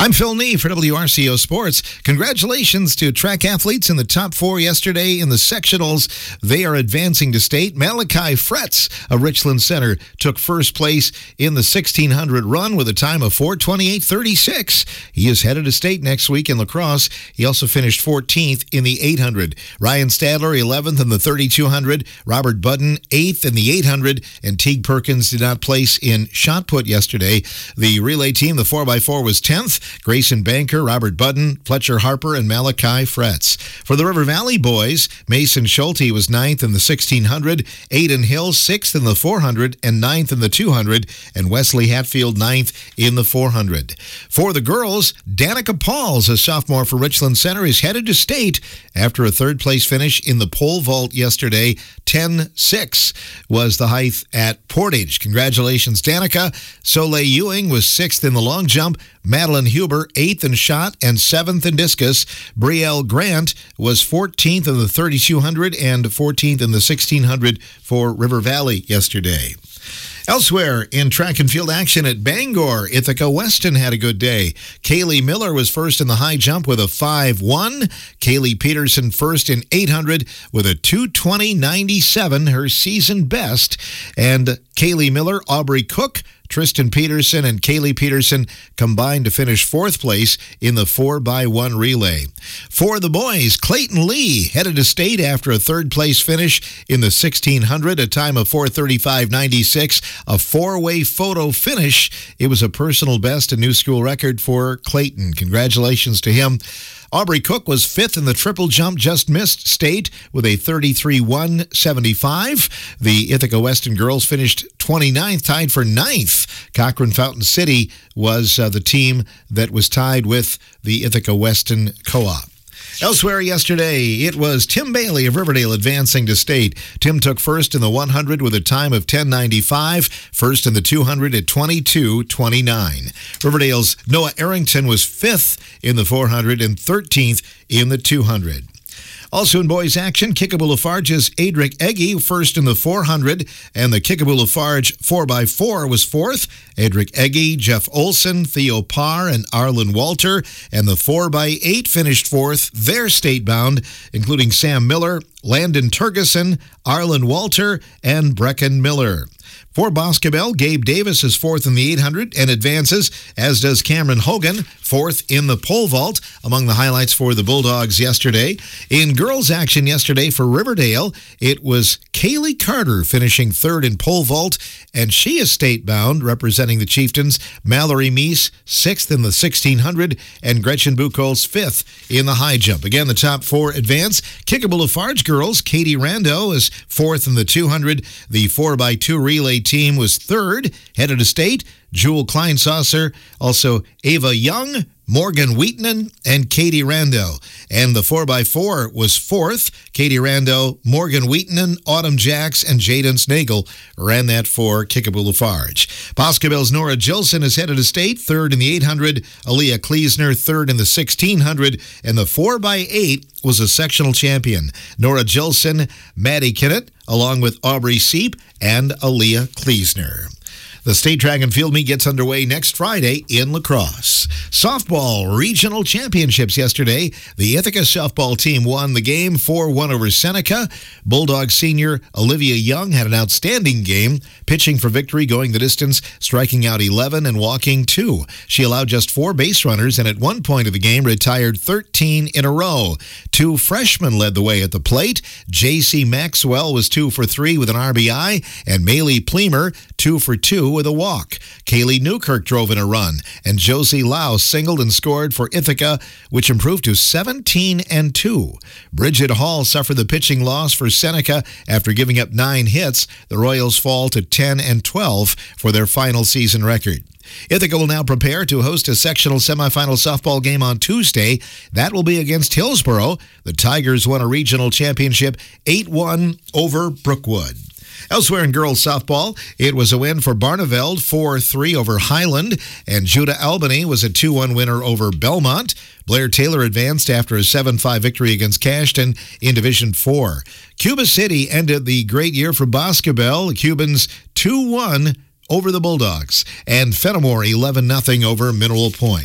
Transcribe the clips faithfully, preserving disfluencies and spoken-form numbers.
I'm Phil Nee for W R C O Sports. Congratulations to track athletes in the top four yesterday in the sectionals. They are advancing to state. Malachi Fretz of Richland Center took first place in the sixteen hundred run with a time of four twenty-eight thirty-six. He is headed to state next week in lacrosse. He also finished fourteenth in the eight hundred. Ryan Stadler, eleventh in the thirty-two hundred. Robert Budden, eighth in the eight hundred. And Teague Perkins did not place in shot put yesterday. The relay team, the four by four, was tenth. Grayson Banker, Robert Budden, Fletcher Harper, and Malachi Fretz. For the River Valley boys, Mason Schulte was ninth in the sixteen hundred, Aiden Hill sixth in the four hundred, and ninth in the two hundred, and Wesley Hatfield ninth in the four hundred. For the girls, Danica Pauls, a sophomore for Richland Center, is headed to state after a third-place finish in the pole vault yesterday. ten six was the height at Portage. Congratulations, Danica. Soleil Ewing was sixth in the long jump. Madeline Huber, eighth in shot and seventh in discus. Brielle Grant was fourteenth in the thirty-two hundred and fourteenth in the sixteen hundred for River Valley yesterday. Elsewhere, in track and field action at Bangor, Ithaca Weston had a good day. Kaylee Miller was first in the high jump with a five one. Kaylee Peterson first in eight hundred with a two twenty ninety-seven, her season best. And Kaylee Miller, Aubrey Cook, Tristan Peterson, and Kaylee Peterson combined to finish fourth place in the four by one relay. For the boys, Clayton Lee headed to state after a third-place finish in the sixteen hundred, a time of four thirty-five ninety-six, a four-way photo finish. It was a personal best and new school record for Clayton. Congratulations to him. Aubrey Cook was fifth in the triple jump, just missed state with a thirty-three one seventy-five. The Ithaca Weston girls finished twenty-ninth, tied for ninth. Cochrane Fountain City was uh, the team that was tied with the Ithaca Weston Co-op. Elsewhere yesterday, it was Tim Bailey of Riverdale advancing to state. Tim took first in the one hundred with a time of ten ninety-five, first in the two hundred at twenty-two twenty-nine. Riverdale's Noah Arrington was fifth in the four hundred and thirteenth in the two hundred. Also in boys action, Kickapoo Lafarge's Adric Eggy first in the four hundred, and the Kickapoo Lafarge four by four was fourth. Adric Eggy, Jeff Olson, Theo Parr, and Arlen Walter, and the four by eight finished fourth. They're state-bound, including Sam Miller, Landon Turgeson, Arlen Walter, and Brecken Miller. For Boscobel, Gabe Davis is fourth in the eight hundred and advances, as does Cameron Hogan, fourth in the pole vault. Among the highlights for the Bulldogs yesterday. In girls action yesterday for Riverdale, it was Kaylee Carter finishing third in pole vault, and she is state-bound, representing the Chieftains. Mallory Meese, sixth in the sixteen hundred, and Gretchen Buchholz, fifth in the high jump. Again, the top four advance. Kickapoo Lafarge girls, Katie Rando is fourth in the two hundred. The four by two relay team was third, headed to state. Jewel Kleinsasser, also Ava Young, Morgan Wheatman, and Katie Rando. And the four by four was fourth. Katie Rando, Morgan Wheatman, Autumn Jacks, and Jaden Snagel ran that for Kickapoo Lafarge. Boscobel's Nora Gilson is headed to state, third in the eight hundred. Aaliyah Kleesner, third in the sixteen hundred. And the four by eight was a sectional champion. Nora Gilson, Maddie Kinnett, along with Aubrey Seep and Aaliyah Kleesner. The state track and field meet gets underway next Friday in lacrosse. Softball regional championships yesterday. The Ithaca softball team won the game four one over Seneca. Bulldog senior Olivia Young had an outstanding game, pitching for victory, going the distance, striking out eleven and walking two. She allowed just four base runners and at one point of the game retired thirteen in a row. Two freshmen led the way at the plate. J C Maxwell was two for three with an R B I, and Maylee Pleamer two for two with a walk. Kaylee Newkirk drove in a run, and Josie Lau singled and scored for Ithaca, which improved to seventeen and two. Bridget Hall suffered the pitching loss for Seneca after giving up nine hits. The Royals fall to ten and twelve for their final season record. Ithaca will now prepare to host a sectional semifinal softball game on Tuesday. That will be against Hillsboro. The Tigers won a regional championship eight one over Brookwood. Elsewhere in girls softball, it was a win for Barneveld, four three over Highland, and Judah Albany was a two one winner over Belmont. Blair Taylor advanced after a seven five victory against Cashton in Division four. Cuba City ended the great year for Boscobel. The Cubans two one over the Bulldogs, and Fenimore eleven nothing over Mineral Point.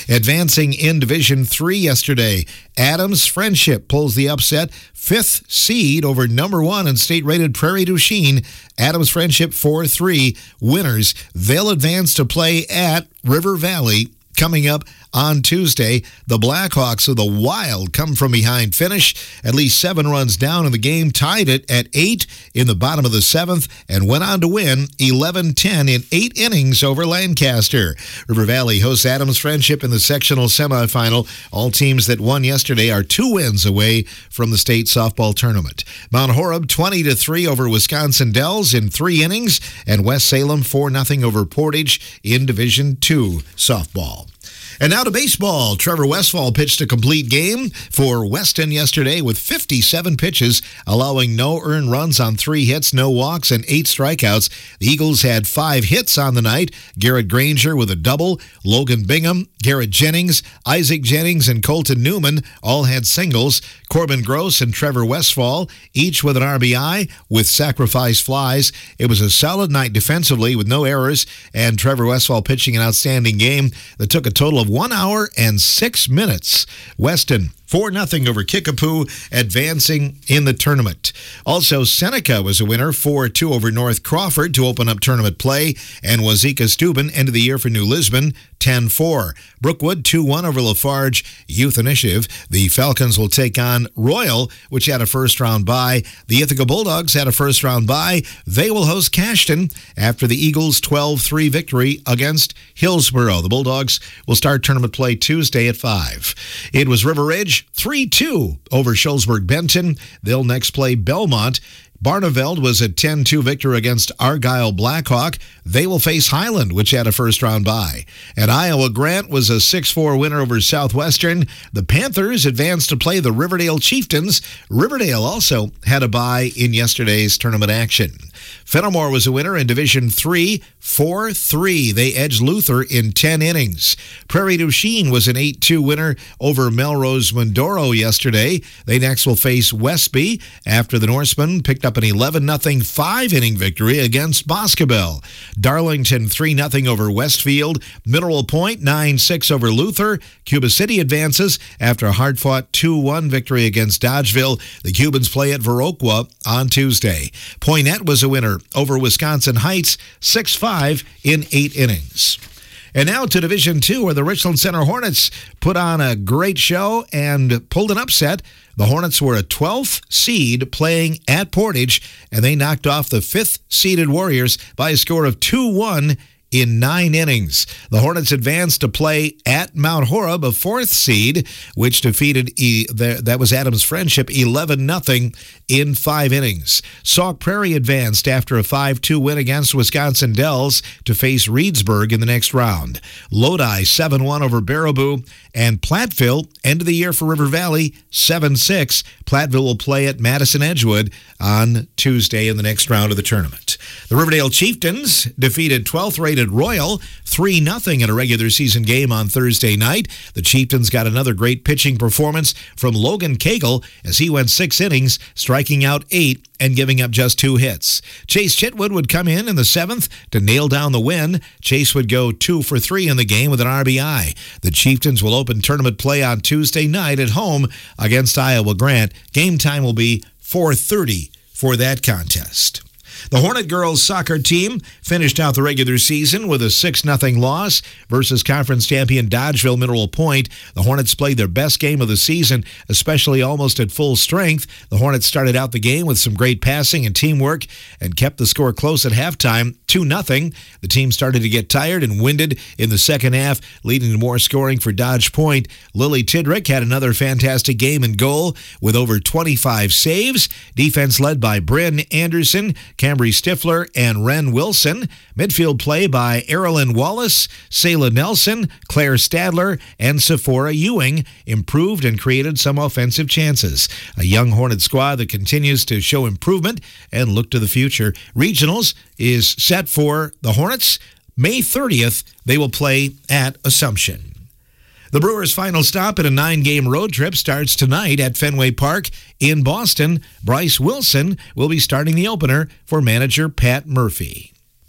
Advancing in Division three yesterday, Adams Friendship pulls the upset, fifth seed over number one and state-rated Prairie du Chien. Adams Friendship four three winners. They'll advance to play at River Valley coming up on Tuesday. The Blackhawks of the Wild come from behind finish, at least seven runs down in the game, tied it at eight in the bottom of the seventh, and went on to win eleven ten in eight innings over Lancaster. River Valley hosts Adams Friendship in the sectional semifinal. All teams that won yesterday are two wins away from the state softball tournament. Mount Horeb twenty to three over Wisconsin Dells in three innings, and West Salem four nothing over Portage in Division two softball. And now to baseball. Trevor Westphal pitched a complete game for Weston yesterday with fifty-seven pitches, allowing no earned runs on three hits, no walks, and eight strikeouts. The Eagles had five hits on the night. Garrett Granger with a double, Logan Bingham, Garrett Jennings, Isaac Jennings, and Colton Newman all had singles. Corbin Gross and Trevor Westphal, each with an R B I with sacrifice flies. It was a solid night defensively with no errors, and Trevor Westphal pitching an outstanding game that took a total of one hour and six minutes. Weston four nothing over Kickapoo, advancing in the tournament. Also, Seneca was a winner, four two over North Crawford to open up tournament play, and Wazeeka Steuben ended the year for New Lisbon, ten four. Brookwood, two one over Lafarge Youth Initiative. The Falcons will take on Royal, which had a first-round bye. The Ithaca Bulldogs had a first-round bye. They will host Cashton after the Eagles' twelve three victory against Hillsboro. The Bulldogs will start tournament play Tuesday at five. It was River Ridge three two over Shullsburg-Benton. They'll next play Belmont. Barneveld was a ten two victor against Argyle Blackhawk. They will face Highland, which had a first-round bye. And Iowa Grant was a six four winner over Southwestern. The Panthers advanced to play the Riverdale Chieftains. Riverdale also had a bye in yesterday's tournament action. Fenimore was a winner in Division three, four three. They edged Luther in ten innings. Prairie du Chien was an eight two winner over Melrose Mindoro yesterday. They next will face Westby after the Norsemen picked up an eleven nothing five-inning victory against Boscobel. Darlington three nothing over Westfield. Mineral Point nine six over Luther. Cuba City advances after a hard-fought two one victory against Dodgeville. The Cubans play at Viroqua on Tuesday. Poinet was a winner over Wisconsin Heights, six five in eight innings. And now to Division two, where the Richland Center Hornets put on a great show and pulled an upset. The Hornets were a twelfth seed playing at Portage, and they knocked off the fifth-seeded Warriors by a score of two one in nine innings. The Hornets advanced to play at Mount Horeb, a fourth seed, which defeated, e- the, that was Adams Friendship, eleven nothing in five innings. Sauk Prairie advanced after a five two win against Wisconsin Dells to face Reedsburg in the next round. Lodi seven one over Baraboo, and Platteville ended the year for River Valley seven six. Platteville will play at Madison Edgewood on Tuesday in the next round of the tournament. The Riverdale Chieftains defeated twelfth-rated Royal three nothing in a regular season game on Thursday night. The Chieftains got another great pitching performance from Logan Cagle as he went six innings, striking out eight and giving up just two hits. Chase Chitwood would come in in the seventh to nail down the win. Chase would go two for three in the game with an R B I. The Chieftains will open tournament play on Tuesday night at home against Iowa Grant. Game time will be four thirty for that contest. The Hornet girls soccer team finished out the regular season with a six nothing loss versus conference champion Dodgeville Mineral Point. The Hornets played their best game of the season, especially almost at full strength. The Hornets started out the game with some great passing and teamwork and kept the score close at halftime, two nothing. The team started to get tired and winded in the second half, leading to more scoring for Dodge Point. Lily Tidrick had another fantastic game in goal with over twenty-five saves. Defense led by Bryn Anderson, Cambry Stifler, and Ren Wilson. Midfield play by Erilyn Wallace, Sayla Nelson, Claire Stadler, and Sephora Ewing improved and created some offensive chances. A young Hornet squad that continues to show improvement and look to the future. Regionals is set for the Hornets. May thirtieth, they will play at Assumption. The Brewers' final stop in a nine-game road trip starts tonight at Fenway Park in Boston. Bryce Wilson will be starting the opener for manager Pat Murphy.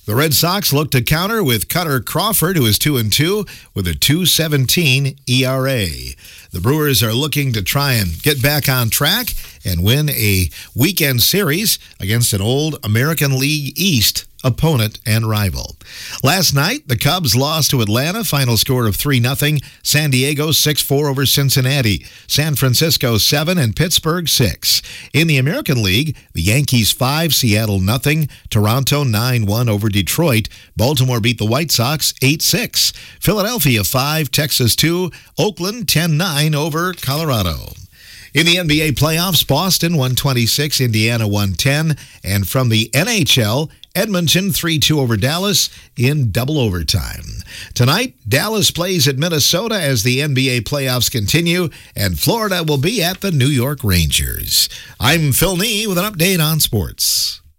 The Red Sox look to counter with Cutter Crawford, who is two and two with a two seventeen E R A. The Brewers are looking to try and get back on track and win a weekend series against an old American League East opponent and rival. Last night, the Cubs lost to Atlanta, final score of three nothing. San Diego six four over Cincinnati. San Francisco seven and Pittsburgh six. In the American League, the Yankees five, Seattle nothing. Toronto nine one over Detroit. Baltimore beat the White Sox eight six. Philadelphia five, Texas two. Oakland ten nine over Colorado. In the N B A playoffs, Boston one twenty-six, Indiana one ten. And from the N H L, Edmonton three two over Dallas in double overtime. Tonight, Dallas plays at Minnesota as the N B A playoffs continue, and Florida will be at the New York Rangers. I'm Phil Nee with an update on sports.